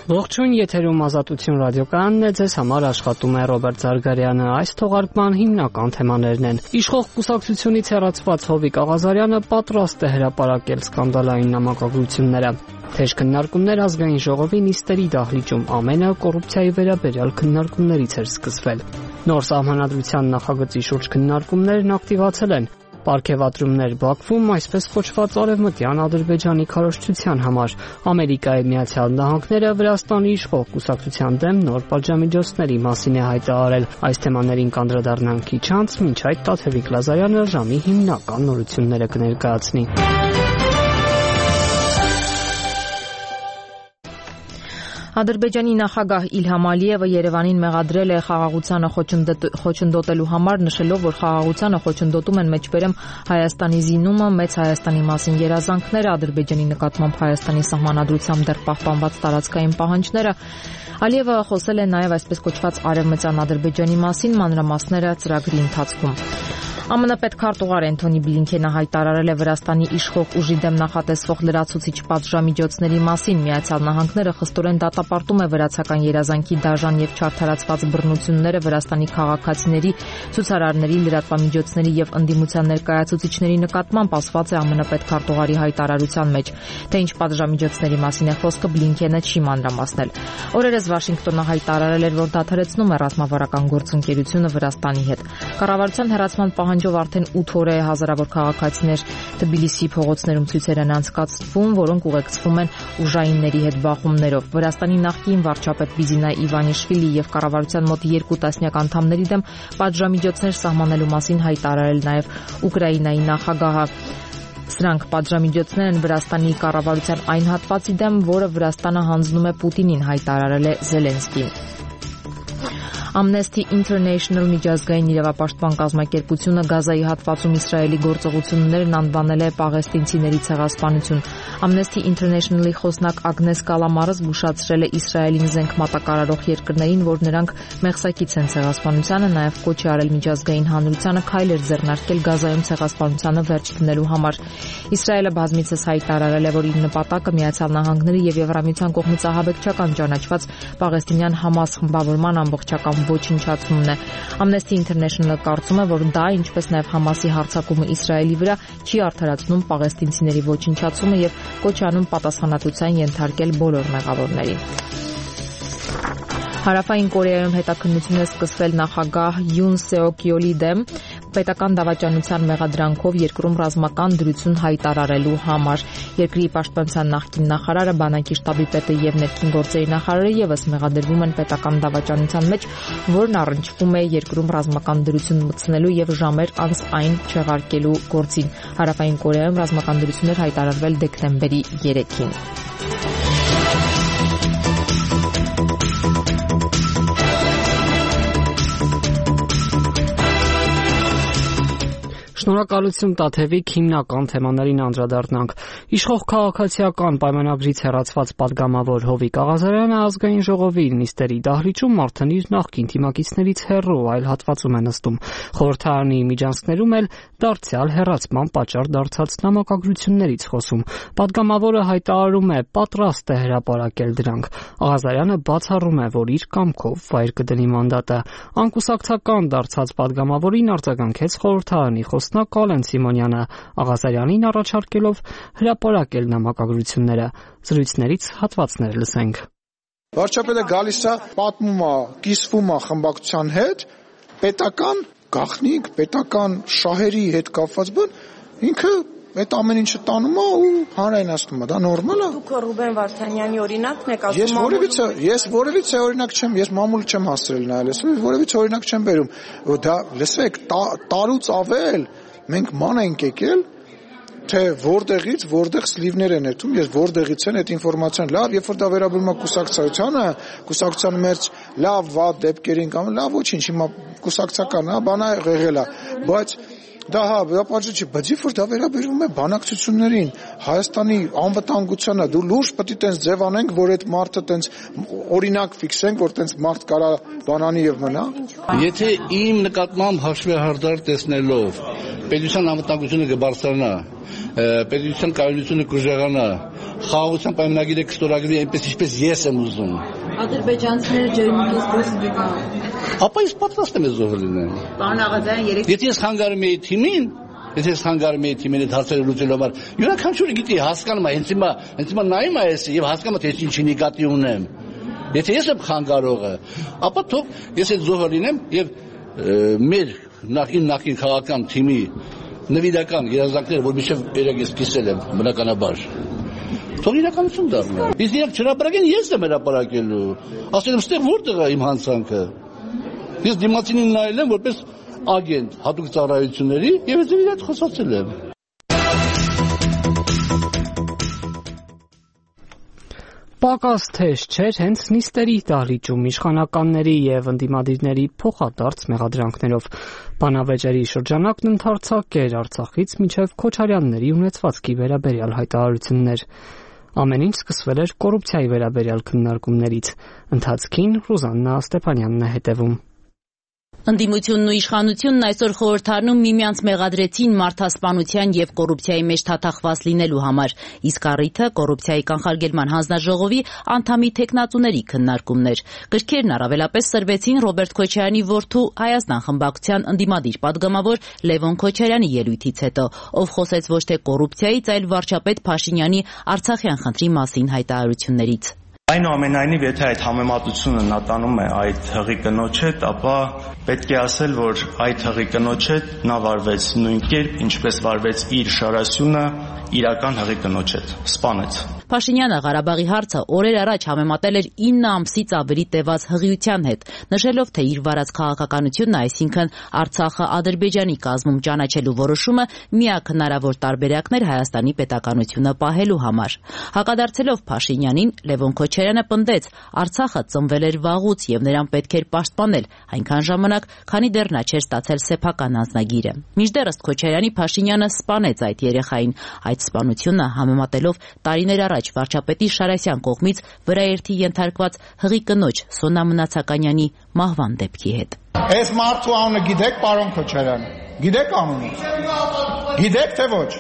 Ողջույն, եթերում Ազատություն ռադիոկայանն է, ձեզ համար աշխատում է Ռոբերտ Զարգարյանը։ Այս թողարկման հիմնական թեմաներն են. Իշխող կուսակցությունից հեռացված Հովիկ Աղազարյանը պատրաստ է հրապարակել սկանդալային նամակագրությունները։ Թեժ քննարկումներ ազգային ժողովի նիստերի դահլիճում, ամենը կոռուպցիայի վերաբերյալ քննարկումներից էր սկսվել։ Նոր սահմանադրության նախագծի շուրջ քննարկումներն ակտիվացել են։ Պարգևատրումներ Բաքվում, այսպես կոչված արևմտյան Ադրբեջանի քարոզչության համար։ Ամերիկայի Միացյալ Նահանգները Վրաստանի իշխող կուսակցության դեմ նոր պատժամիջոցների մասին է հայտարարել։ Այս թեմաներին կանդրադառնանք քիչ անց, մինչ այդ Տաթևիկ Լազարյանը ժամի հիմնական նորությունները կներկայացնի։ Ադրբեջանի նախագահ Իլհամ Ալիևը Երևանին մեղադրել է խաղաղությանը խոչընդոտելու համար, նշելով, որ խաղաղությանը խոչընդոտում են մեջբերեմ Հայաստանի զինումը, Մեծ Հայաստանի մասին երազանքները, Ադրբեջանի նկատմամբ Հայաստանի սահմանադրությամբ դեռ պահպանված տարածքային պահանջները։ Ալիևը խոսել է նաև այսպես կոչված արևմտյան Ադրբեջանի մասին, մանրամասները ծրագրի ընթացքում։ ԱՄՆ պետքարտուղար Էնթոնի Բլինքենը հայտարարել է Վրաստանի իշխող ուժի դեմ նախատեսվող լրացուցիչ պատժամիջոցների մասին։ Միացյալ Նահանգները խստորեն դատապարտում է վրացական երազանքի դաժան եւ չարդարացված բռնությունները Վրաստանի քաղաքացիների, ցուցարարների, լրատվամիջոցների եւ ընդդիմության ներկայացուցիչների նկատմամբ, ասված է ԱՄՆ պետքարտուղարի հայտարարության մեջ։ Թե ինչ պատժամիջոցների մասին է խոսքը, Բլինքենը չի մանրամասնել։ Օրերս Վաշինգտոնը հայտարարել էր, որ դադարեցնում է ռազմավարական գործընկերությունը Վրաստանի հետ։ Կառավարության հեռացման պահանջով արդեն 8 օր է հազարավոր քաղաքացիներ Թբիլիսի փողոցներում ցույցեր են անցկացվում, որոնք ուղեկցվում են ուժայինների հետ բախումներով։ Վրաստանի նախկին վարչապետ Բիզինա Իվանիշվիլի եւ կառավարության մոտ 2 տասնյակ անդամների դեմ պատժամիջոցներ սահմանելու մասին հայտարարել նաեւ Ուկրաինայի նախագահը։ Սրանք պատժամիջոցներ են Վրաստանի կառավարության այն հատվածի դեմ, որը Վրաստանը հանձնում է Պուտինին, հայտարարել է Զելենսկին։ Amnesty International միջազգային իրավապաշտպան կազմակերպությունը Գազայի հատվածում Իսրայելի գործողություններն անվանել է պաղեստինցիների ցեղասպանություն։ Amnesty International-ի խոսնակ Ագնես Կալամարը զգուշացրել է Իսրայելին զենք մատակարարող երկրներին, որ նրանք մեղսակից են ցեղասպանությանը, նաև կոչ է արել միջազգային հանրությանը քայլեր ձեռնարկել Գազայում ցեղասպանությանը վերջ դնելու համար։ Իսրայելը բազմիցս հայտարարել է, որ իր նպատակը Միացյալ Նահանգների եւ Եվրամիության կողմից ահաբեկչական ճանաչված պաղեստինյան Համաս խմբավորման ամբողջական ոչնչացումն է։ Amnesty International-ը կարծում է, որ դա, ինչպես նաև Համասի հարձակումը Իսրայելի վրա, չի արդարացնում պաղեստինցիների ոչնչացումը եւ կոչ անում պատասխանատվության ենթարկել բոլոր մեղավորներին։ Հարավային Կորեայում հետաքննություն է սկսվել նախագահ Յուն Սեոկ Յոլի դեմ պետական դավաճանության մեղադրանքով երկրում ռազմական դրություն հայտարարելու համար։ Երկրի պաշտպանության նախկին նախարարը, բանակի շտաբի պետը եւ ներքին գործերի նախարարը եւս մեղադրվում են պետական դավաճանության մեջ, որն առնչվում է երկրում ռազմական դրություն մտցնելու եւ ժամեր անց այն չեղարկելու գործին։ Հարավային Կորեայում ռազմական դրություններ հայտարարվել դեկտեմբերի 3-ին։ Շնորհակալություն Տաթևիկ, հիմնական թեմաներին անդրադառնանք։ Իշխող քաղաքացիական պայմանագրից հեռացված падգամավոր Հովիկ Աղազարյանը ազգային ժողովի նիստերի դահլիճում արդեն իր նախկին թիմակիցներից հեռու այլ հատվածում է նստում։ Խորհրդարանի միջանցքներում էլ դարձյալ հեռացման պատճառ դարձած նամակագրություններից խոսում։ Падգամավորը հայտարարում է պատրաստ է հրապարակել դրանք։ Աղազարյանը բացառում է, որ իր կամքով վայր կդնի մանդատը։ Անկուսակցական դարձած падգամավորին արձագանքեց խորհրդարանի խոսնակ Ալեն Սիմոնյանը, Աղազարյանին առաջարկելով հրապարակել նամակագրությունները։ Զրույցներից հատվածներ լսենք։ Վարչապետը գալիս է, պատմում է, կիսվում է խմբակցության հետ, պետական գաղտնիք, պետական շահերի հետ կապված բան, ինքը այդ ամեն ինչը տանում է ու հանրայնացնում է, դա նորմալ է։ Դուք Ռուբեն Վարդանյանի օրինակն եք ասում։ Ես որևիցե օրինակ չեմ, ես մամուլ չեմ հասցրել նայել, որևիցե օրինակ չեմ բերում։ Դա լսեք, տարուց ավել մենք ման ենք եկել, թե որտեղ սլիվներ են ետում, ես որտեղից են այդ ինֆորմացիան, լավ, երբ որ դա վերաբերում է կուսակցությանը մերձ լավ վատ դեպքերին կամ լավ ոչինչ, հիմա կուսակցական է, բանա եղել է, բայց դա պատճառ չի, բայց երբ որ դա վերաբերում է բանակցություններին, Հայաստանի անվտանգությանը, դու լուրջ պետք է տենց ձև անենք, որ այդ մարդը տենց օրինակ ֆիքսենք, որ տենց մարդ կարա բանանի եւ մնա։ Եթե իմ նկատմամբ հաշվեհարդար տեսնելով պետության անվտանգությունը կբարձրանա, պետության կայունությունը կուժեղանա, խաղաղության պայմանագիրը կստորագրվի այնպես ինչպես ես եմ ուզում։ Ադրբեջանցիները ջերմուկից դուրս գան։ Ապա ես պատրաստ եմ զոհ լինել։ Պարոն Աղաձյան, Եթե ես խանգարում էի թիմին, այդ հարցերը լուծելու համար, յուրաքանչյուրը գիտի, հասկանում է, հենց հիմա նայում է ես եւ հասկանում է, թե ինչի նկատի ունեմ։ Եթե ես եմ խանգարողը, ապա թող ես այդ զոհը լինեմ եւ մեր նախին քաղաքական թիմի նվիրական երազանքները, որ միշտ երեք ես կիսել եմ, բնականաբար։ Թող իրականություն դառնա։ Իսկ իրենք չհրապարակեն, ես եմ հրապարակելու։ Ասել եմ, ստեղ որտեղ է իմ հանցանքը։ Ես դիմացինին նայել եմ որպես ագենտ հատուկ ծառայությունների եւ ես իրար խոսացել եմ։ Պակաս թեժ չէր հենց նիստերի դահլիճում իշխանականների եւ ընդդիմադիրների փոխադարձ մեղադրանքներով։ Բանավեճերի շրջանակն ընդարձակ էր Արցախից մինչև Քոչարյանների ունեցվածքի վերաբերյալ հայտարարություններ։ Ամեն ինչ սկսվել էր կոռուպցիայի վերաբերյալ քննարկումներից։ Ընթացքին Ռուզաննա Ստեփանյանն է հետևում։ Ընդդիմությունն ու իշխանությունն այսօր խորհրդարանում միմյանց մեղադրեցին մարդասպանության եւ կոռուպցիայի մեջ թաթախված լինելու համար, իսկ առիթը կոռուպցիայի կանխարգելման հանձնաժողովի անդամի թեկնածուների քննարկումներ։ Գրքերն առավելապես սրվեցին Ռոբերտ Քոչարյանի որդու Հայաստան խմբակցության ընդդիմադիր падգամավոր Լևոն Քոչարյանի ելույթից հետո, ով խոսեց ոչ թե կոռուպցիայից, այլ վարչապետ Փաշինյանի Արցախյան խնդրի մասին հայտարարություններից։ Այնուամենայնիվ, եթե այդ համեմատությունը նա տանում է այդ հղի կնոջ հետ, ապա պետք է ասել, որ այդ հղի կնոջ հետ նա վարվեց նույն կերպ, ինչպես վարվեց իր շարասյունը իրական հղի կնոջ հետ, սպանեց։ Փաշինյանը Ղարաբաղի հարցը օրեր առաջ համեմատել էր 9 ամսից ավելի տևած հղիության հետ, նշելով, թե իր վարած քաղաքականությունն, այսինքն Արցախը Ադրբեջանի կազմում ճանաչելու որոշումը միակ հնարավոր տարբերակն էր Հայաստանի պետականությունը պահելու համար։ Հակադարձելով Փաշինյանին, Լևոն Քոչարյանը պնդեց, Արցախը ծնվել էր վաղուց եւ նրան պետք էր պաշտպանել այնքան ժամանակ, քանի դեռ նա չէր ստացել սեփական անձնագիրը։ Մինչդեռ ըստ Քոչարյանի Փաշինյանը սպանեց այդ երեխային։ Այդ սպանությունը համեմատելով տարիներ առաջ վարչապետի Շարասյան կողմից վրաերթի ենթարկված հղի կնոջ Սոնա Մնացականյանի մահվան դեպքի հետ։ Այս մարդու անունը գիտեք, պարոն Քոչարյան։ Գիտեք անունը։ Գիտեք թե ոչ։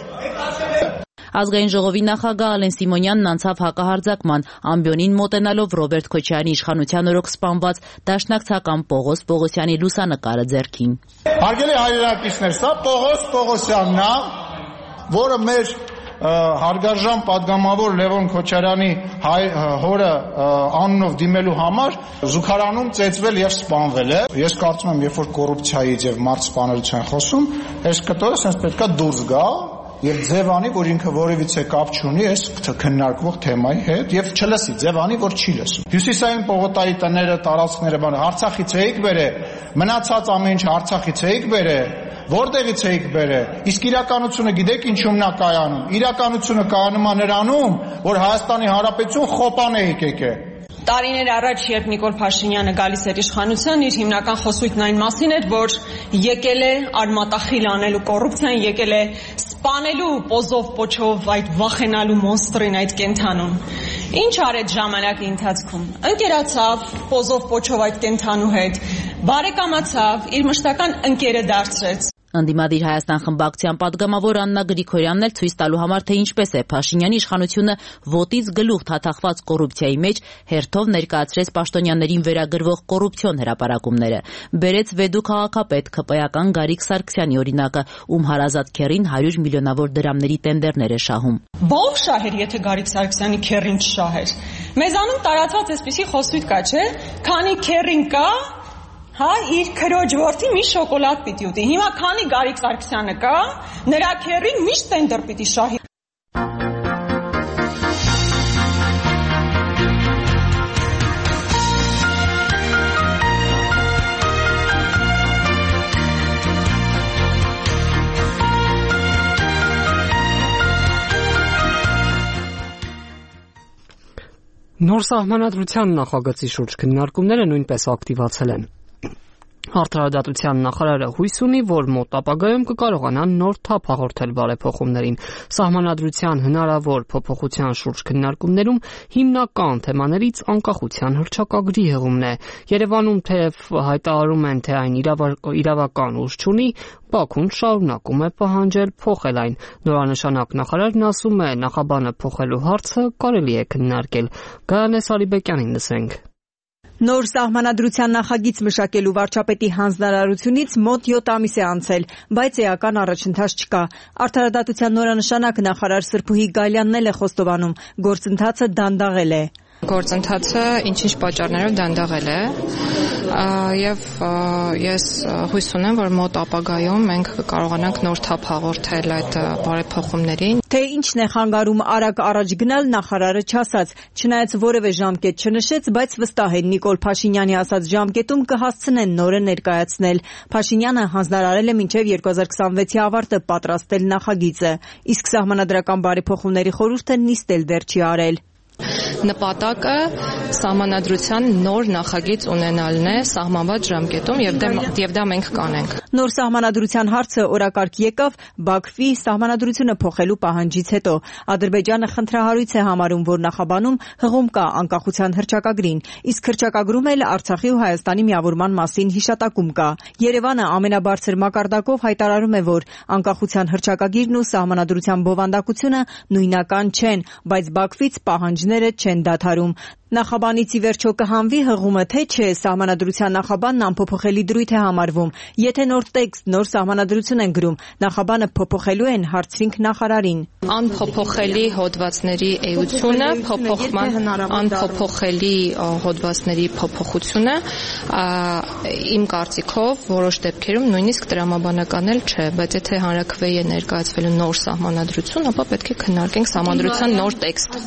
Ազգային ժողովի նախագահ Ալեն Սիմոնյանն անցավ հակահարձակման, ամբիոնին մոտենալով Ռոբերտ Քոչարյանի իշխանության օրոք սպանված դաշնակցական Պողոս Պողոսյանի լուսանկարը ձեռքին։ Հարգելի հայրենակիցներ, սա Պողոս Պողոսյանն է, որը մեր հարգարժան падգամավոր Լևոն Քոչարյանի հորը անունով դիմելու համար զուգարանում ծեծվել եւ սպանվել է։ Ես կարծում եմ, երբ որ կոռուպցիայից եւ մարդ սպանելության խոսում, այս կտորը sense պետքա դուրս գա եւ ձևանի, որ ինքը որևիցե կապ չունի այս քննարկվող թեմայի հետ եւ չլսի ձևանի, որ չի լսում։ Հյուսիսային Պողոտայի տները, տարածքները, Արցախից էիք բերել, մնացած ամեն ինչ Արցախից էիք բերել, որտեղից էիք բերել։ Իսկ իրականությունը գիտեք ինչու՞մն է կայանում։ Իրականությունը կայանում է նրանում, որ Հայաստանի Հանրապետություն խոպան էիք եկել։ Տարիներ առաջ, երբ Նիկոլ Փաշինյանը գալիս էր իշխանության, իր հիմնական խոսույթն այն մասին էր, որ եկել է արմատախիլ անելու կոռուպցիան, եկել է սպանելու պոզով պոչով այդ վախենալու մոնստրին, այդ կենթանուն։ Ինչ արեց ժամանակի ընթացքում։ Ընկերացավ պոզով պոչով այդ կենթանու հետ, բարեկամացավ, իր մշտական ընկերը դարձրեց։ Ընդդիմադիր Հայաստան խմբակցության падգամավոր Աննա Գրիգորյանն էլ ցույց տալու համար, թե ինչպես է Փաշինյանի իշխանությունը ոտից գլուխ թաթախված կոռուպցիայի մեջ հերթով ներկայացրեց պաշտոնյաներին վերագրվող կոռուպցիոն հրապարակումները։ Բերեց Վեդու քաղաքապետ ՔՊ-ական Գարիկ Սարգսյանի օրինակը, ում հարազատ քեռին 100 միլիոնավոր դրամների տենդերներ է շահում։ Ո՞վ շահեր, եթե Գարիկ Սարգսյանի քեռին չշահեր։ Մեզանում տարածված այսպիսի խոսույթ կա, չէ՞, քանի քեռին կա, իր քրոջ որդի մի շոկոլադ պիտի ուտի։ Հիմա քանի Գարիկ Սարգսյանը կա, նրա քեռին միշտ տենդեր պիտի շահի։ Նոր սահմանադրության նախագծի շուրջ քննարկումները նույնպես ակտիվացել են։ Արդարադատության նախարարը հույս ունի, որ մոտ ապագայում կկարողանան նոր թափ հաղորդել բարեփոխումներին։ Սահմանադրության հնարավոր փոփոխության շուրջ քննարկումներում հիմնական թեմաներից անկախության հռչակագրի հղումն է։ Երևանում թեև հայտարարում են, թե այն իրավական ուժ չունի, Բաքուն շարունակում է պահանջել փոխել այն։ Նորանշանակ նախարարն ասում է, նախաբանը փոխելու հարցը կարելի է քննարկել։ Գայանե Սարիբեկյանին լսենք։ Նոր սահմանադրության նախագիծ մշակելու վարչապետի հանձնարարությունից մոտ 7 ամիս է անցել, բայց էական առաջընթաց չկա։ Արդարադատության նորանշանակ նախարար Սրփուհի Գալյանն էլ է խոստովանում, գործընթացը դանդաղել է։ Գործընթացը ինչ-ինչ պատճառներով դանդաղել է եւ ես հույս ունեմ, որ մոտ ապագայում մենք կկարողանանք նոր թափ հաղորդել այդ բարեփոխումներին։ Թե ինչն է խանգարում արագ առաջ գնալ, նախարարը չասաց, չնայած որևէ ժամկետ չնշեց, բայց վստահ է Նիկոլ Փաշինյանի ասած ժամկետում կհասցնեն նորը ներկայացնել։ Փաշինյանը հանձնարարել է մինչև 2026-ի ավարտը պատրաստել նախագիծը, իսկ սահմանադրական բարեփոխումների խորհուրդը նիստ էլ դեռ չի արել։ Նպատակը սահմանադրության նոր նախագիծ ունենալն է սահմանված ժամկետում եւ դա մենք կանենք։ Նոր սահմանադրության հարցը օրակարգ եկավ Բաքվի սահմանադրությունը փոխելու պահանջից հետո։ Ադրբեջանը խնդրահարույց է համարում, որ նախաբանում հղում կա անկախության հռչակագրին, իսկ հռչակագրում էլ Արցախի ու Հայաստանի միավորման մասին հիշատակում կա։ Երևանը ամենաբարձր մակարդակով հայտարարում է, որ անկախության հռչակագիրն ու սահմանադրության բովանդակությունը նույնական չեն, բայց Բաքվից պահանջները չեն դադարում։ Նախաբանից ի վերջո կհանվի հղումը, թե չէ, սահմանադրության նախաբանն անփոփոխելի դրույթ է համարվում։ Եթե նոր տեքստ, նոր սահմանադրություն են գրում, նախաբանը փոփոխելու են, հարցրինք նախարարին։ Անփոփոխելի հոդվածների էությունը, անփոփոխելի հոդվածների փոփոխությունը իմ կարծիքով որոշ դեպքերում նույնիսկ տրամաբանական էլ չէ, բայց եթե հանրաքվեի է ներկայացվելու նոր սահմանադրություն, ապա պետք է քննարկենք սահմանադրության նոր տեքստ։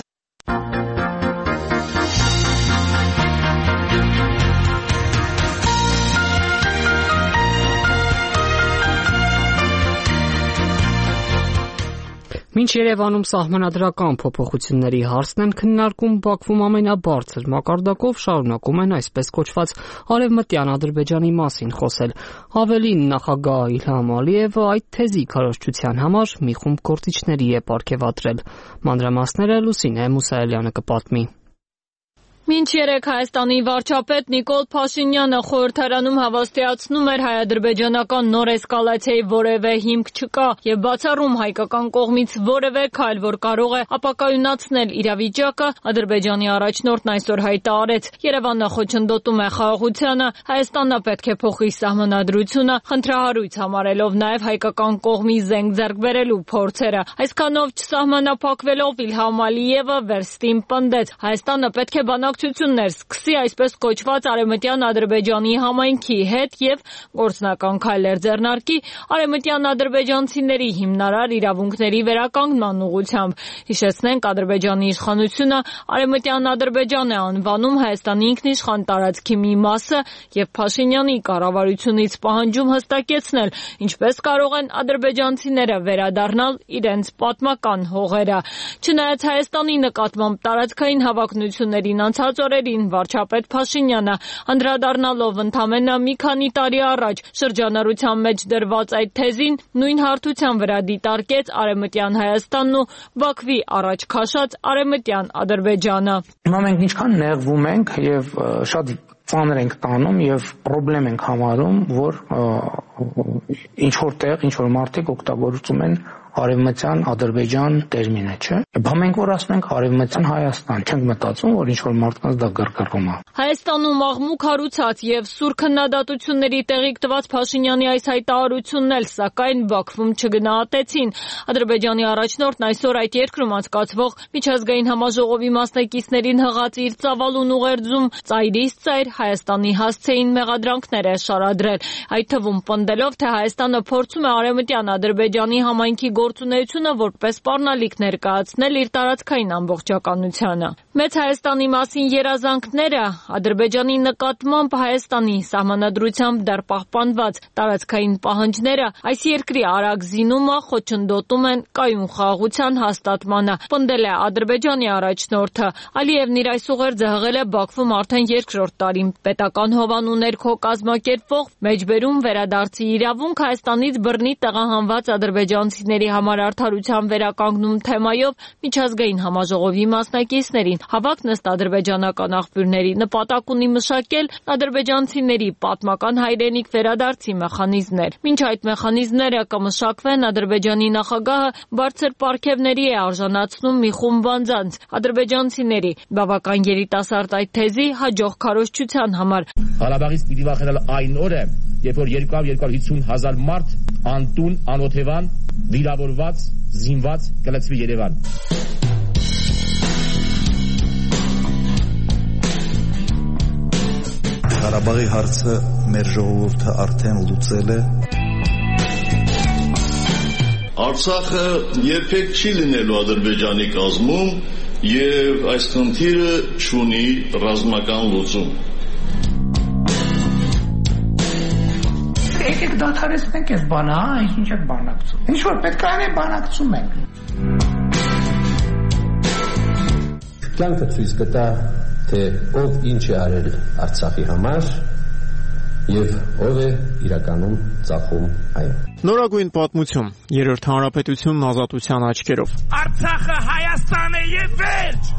Մինչ Երևանում սահմանադրական փոփոխությունների հարցն են քննարկում, Բաքվում ամենաբարձր մակարդակով շարունակում են այսպես կոչված արևմտյան Ադրբեջանի մասին խոսել։ Ավելին, նախագահ Իլհամ Ալիևը այդ թեզի քարոզչության համար մի խումբ գործիչների է պարգևատրել։ Մանրամասները Լուսինե Մուսայելյանը կպատմի։ Մինչ երեկ Հայաստանի վարչապետ Նիկոլ Փաշինյանը խորհրդարանում հավաստիացնում էր հայ-ադրբեջանական նոր էսկալացիայի որևէ հիմք չկա եւ բացառում հայկական կողմից որևէ քայլ, որ կարող է ապակայունացնել իրավիճակը, Ադրբեջանի առաջնորդն այսօր հայտարարեց. Երևանը խոչընդոտում է խաղաղությանը, Հայաստանը պետք է փոխի սահմանադրությունը, խնդրահարույց համարելով նաեւ հայկական կողմի զենք ձեռք բերելու փորձերը։ Այսքանով չսահմանափակվելով Իլհամ Ալիևը վերստին պնդեց. Հայաստանը պետք է բանակցություններ սկսի այսպես կոչված արևմտյան Ադրբեջանի համայնքի հետ եւ գործնական քայլեր ձեռնարկի արևմտյան ադրբեջանցիների հիմնարար իրավունքների վերականգնման ուղղությամբ։ Հիշեցնենք, Ադրբեջանի իշխանությունը արևմտյան Ադրբեջան է անվանում Հայաստանի ինքնիշխան տարածքի մի մասը եւ Փաշինյանի կառավարությունից պահանջում հստակեցնել, ինչպես կարող են ադրբեջանցիները վերադառնալ իրենց պատմական հողերը։ Չնայած Հայաստանի նկատմամբ տարածքային հավակնություններին անցած օրերին վարչապետ Փաշինյանը անդրադառնալով ընդամենը մի քանի տարի առաջ շրջանառության մեջ դրված այդ թեզին նույն հարթության վրա դիտարկեց արևմտյան Հայաստանն ու Բաքվի առաջ քաշած արևմտյան Ադրբեջանը։ Հիմա մենք ինչքան նեղվում ենք եւ շատ ծանր ենք տանում եւ խնդրեմ ենք համարում, որ ինչ որտեղ ինչ որ մարդիկ օգտագործում են արևմտյան Ադրբեջան տերմինը, չէ՞։ Բա մենք որ ասում ենք արևմտյան Հայաստան, չենք մտածում, որ ինչ որ մարդկանց դա գրգռում է։ Հայաստանում աղմուկ հարուցած եւ սուր քննադատությունների տեղիք տված Փաշինյանի այս հայտարարությունն էլ սակայն Բաքվում չգնահատեցին։ Ադրբեջանի առաջնորդն այսօր այդ երկրում անցկացվող միջազգային համաժողովի մասնակիցներին հղած իր ծավալուն ուղերձում ծայրից ծայր Հայաստանի հասցեին մեղադրանքներ է շարադրել, այդ թվում պնդելով, թե Հայաստանը փորձում է արևմտյան Ադրբեջանի համայնքի գործունեությունը որպես սպառնալիք ներկայացնել իր տարածքային ամբողջականությանը։ Մեծ Հայաստանի մասին երազանքները Ադրբեջանի նկատմամբ Հայաստանի սահմանադրությամբ դեռ պահպանված տարածքային պահանջները այս երկրի արագ զինումը խոչընդոտում են կայուն խաղաղության հաստատմանը, պնդել է Ադրբեջանի առաջնորդը։ Ալիևն իր այս ուղերձը հղել է Բաքվում արդեն երկրորդ տարին։ Պետական հովանու ներքո կազմակերպվող մեջբերում վերադարձի իրավունք Հայաստանից բռնի տեղահանված ադրբեջանցիների համար արդարության վերականգնում թեմայով միջազգային համաժողովի մասնակիցներին հավաքն ըստ ադրբեջանական աղբյուրների նպատակ ունի մշակել ադրբեջանցիների պատմական հայրենիք վերադարձի մեխանիզմներ։ Մինչ այդ մեխանիզմները կմշակվեն, Ադրբեջանի նախագահը բարձր պարգևների է արժանացնում մի խումբ անձանց, ադրբեջանցիների, բավական երիտասարդ այդ թեզի հաջող քարոզչության համար։ Ղարաբաղից պիտի վախենալ այն օրը, երբ որ 250 հազար մարդ անտուն, անօթևան, վիրավորված, զինված կլցվի Երևան։ Ղարաբաղի հարցը մեր ժողովուրդը արդեն լուծել է։ Արցախը երբեք չի լինելու Ադրբեջանի կազմում եւ այս խնդիրը չունի ռազմական լուծում։ Եկեք դադարեցնենք այս բանը, ինչ եք բանակցում։ Ինչ որ պետք է անենք, բանակցում ենք։ Կյանքը ցույց կտա, թե ով ինչ է արել Արցախի համար եւ ով է իրականում ծախում այն։ Նորագույն պատմություն, Երրորդ հանրապետությունն ազատության աչքերով։ Արցախը Հայաստան է եւ վերջ։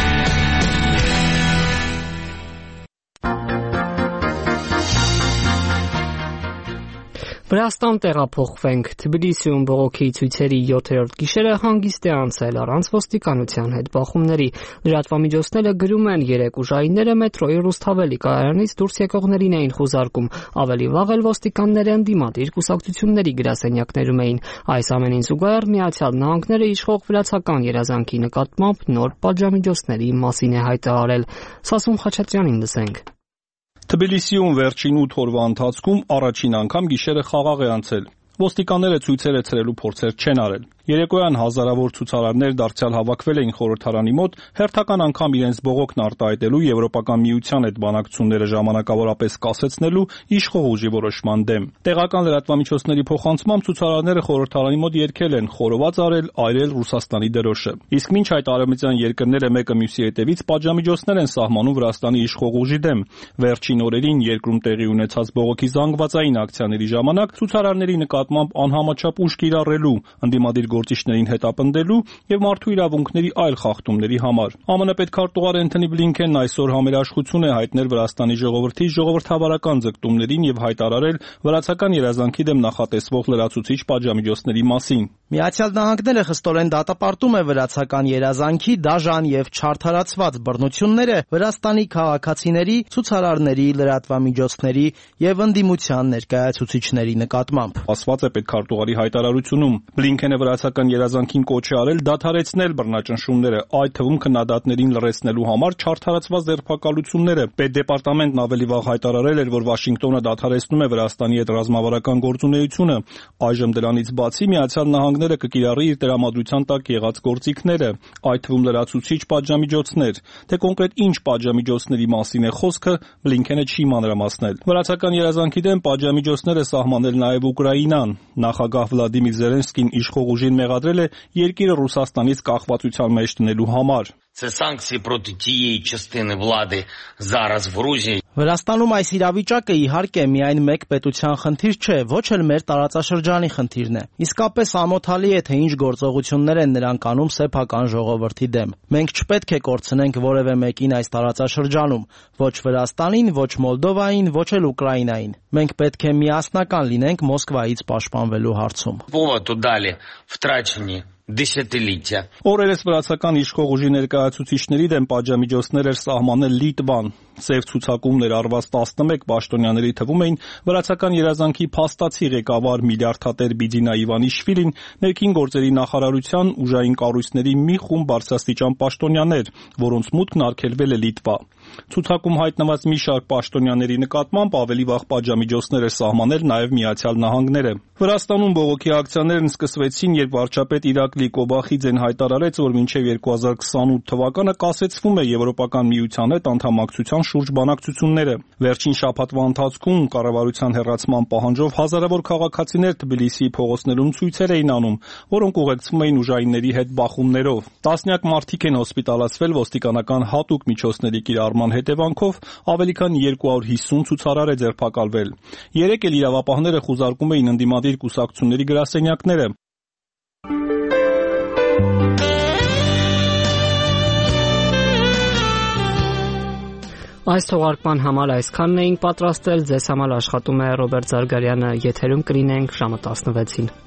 Վրաստան տեղափոխվենք։ Թբիլիսիում բողոքի ցույցերի 7-րդ գիշերը հանգիստ է անցել առանց ոստիկանության հետ բախումների։ Լրատվամիջոցները գրում են, 3 ուժայինները մետրոյի Ռուսթավելի կայարանից դուրս եկողներին էին խուզարկում։ Ավելի վաղ էլ ոստիկանները ընդդիմադիր կուսակցությունների գրասենյակներում էին։ Այս ամենին զուգահեռ Միացյալ Նահանգները իշխող վրացական երազանքի նկատմամբ նոր պատժամիջոցների մասին է հայտարարել։ Սասուն Խաչատրյանին լսենք։ Թբիլիսիում վերջին 8 օրվա ընթացքում առաջին անգամ գիշերը խաղաղ է անցել։ Ոստիկանները ցույցերը ցրելու փորձեր չեն արել։ Երեկոյան հազարավոր ցուցարարներ դարձյալ հավաքվել էին խորհրդարանի մոտ, հերթական անգամ իրենց բողոքն արտահայտելու Եվրոպական միության հետ բանակցությունները ժամանակավորապես կասեցնելու իշխող ուժի որոշման դեմ։ Տեղական լրատվամիջոցների փոխանցմամբ ցուցարարները խորհրդարանի մոտ երգել են, խորոված արել, այրել Ռուսաստանի դրոշը։ Իսկ մինչ այդ արևմտյան երկրները մեկը մյուսի հետևից պատժամիջոցներ են սահմանում Վրաստանի իշխող ուժի դեմ։ Վերջին օրերին երկրում տեղի ունեցած բողոքի զանգվածային ակցիաների ժամանակ ցուցարարների նկատմամբ անհամաչափ ուժ կիրառելու, ընդդիմադիր գործիչներին հետապնդելու եւ մարդու իրավունքների այլ խախտումների համար։ ԱՄՆ պետքարտուղար Էնթոնի Բլինքենն այսօր համերաշխություն է հայտնել Վրաստանի ժողովրդի ժողովրդավարական ձգտումներին եւ հայտարարել վրացական երազանքի դեմ նախատեսվող լրացուցիչ պատժամիջոցների մասին։ Միացյալ Նահանգները խստորեն դատապարտում է վրացական երազանքի դաժան եւ չարդարացված բռնությունները Վրաստանի քաղաքացիների, ցուցարարների, լրատվամիջոցների եւ ընդդիմության ներկայացուցիչների նկատմամբ։ Ասված է պետքարտուղարի հայտարարությունում։ Բլինքենը վրացական երազանքին կոչ է արել դադարեցնել բռնաճնշումները, այդ թվում քննադատներին լռեցնելու համար չարդարացված ձերբակալությունները։ Պետդեպարտամենտն ավելի վաղ հայտարարել էր, որ Վաշինգտոնը դադարեցնում է Վրաստանի հետ ռազմավարական գործունեությունը։ Այժմ դրանից բացի Միացյալ Նահանգները կկիրառի իր տրամադրության տակ եղած գործիքները, այդ թվում լրացուցիչ պատժամիջոցներ։ Թե կոնկրետ ինչ պատժամիջոցների մասին է խոսքը, Բլինքենը չի մանրամասնել։ Վրացական երազանքի դեմ պատժամիջոցները սահմանել նաև Ուկրաինան։ Նախագահ Վլադիմիր Զելենսկին իշխող ուժին մեղադրել է երկիրը Ռուսաստանից կախվածության մեջ դնելու համար։ Це санкції проти тієї частини влади зараз в Грузії. Վրաստանում այս իրավիճակը իհարկե միայն մեկ պետության խնդիր չէ, ոչ էլ մեր տարածաշրջանի խնդիրն է։ Իսկապես ամոթալի է, թե ինչ գործողություններ են նրանք անում սեփական ժողովրդի դեմ։ Մենք չպետք է կորցնենք որևէ մեկին այս տարածաշրջանում, ոչ Վրաստանին, ոչ Մոլդովային, ոչ էլ Ուկրաինային։ Մենք պետք է միասնական լինենք Մոսկվայից պաշտպանվելու հարցում։ Поводу далі втрачені դեսյատիլիթիա։ Օրերս վրացական իշխող ուժի ներկայացուցիչների դեմ պատժամիջոցներ էր սահմանել Լիտվան։ Սև ցուցակումներ արված 11 պաշտոնյաների թվում էին վրացական երազանքի փաստացի ղեկավար միլիարդատեր Բիդինա Իվանիշվիլին, ներքին գործերի նախարարության ուժային կառույցների մի խումբ բարձրաստիճան պաշտոնյաներ, որոնց մուտքն արգելվել է Լիտվա։ Ցուցակում հայտնված մի շարք պաշտոնյաների նկատմամբ ավելի վաղ պատժամիջոցներ էր սահմանել նաև Միացյալ Նահանգները։ Վրաստանում բողոքի ակցիաներն սկսվեցին, երբ վարչապետ Իրաք Իրակլի Կոբախիձեն հայտարարեց, որ մինչև 2028 թվականը կասեցվում է Եվրոպական միության հետ անդամակցության շուրջ բանակցությունները։ Վերջին շաբաթվա ընթացքում կառավարության հեռացման պահանջով հազարավոր քաղաքացիներ Թբիլիսիի փողոցներում ցույցեր էին անում, որոնք ուղեկցվում էին ուժայինների հետ բախումներով։ Տասնյակ մարդիկ են հոսպիտալացվել ոստիկանական հատուկ միջոցների կիրառման հետևանքով, ավելի քան 250 ցուցարար է ձերբակալվել։ Երեկ էլ իրավապահները խուզարկում էին ընդդիմադիր կուսակցությունների գրասենյակները։ Այս թողարկման համար այսքանն էինք պատրաստել, ձեզ համար աշխատում է Ռոբերտ Զարգարյանը, եթերում կլինենք ժամը 16-ին։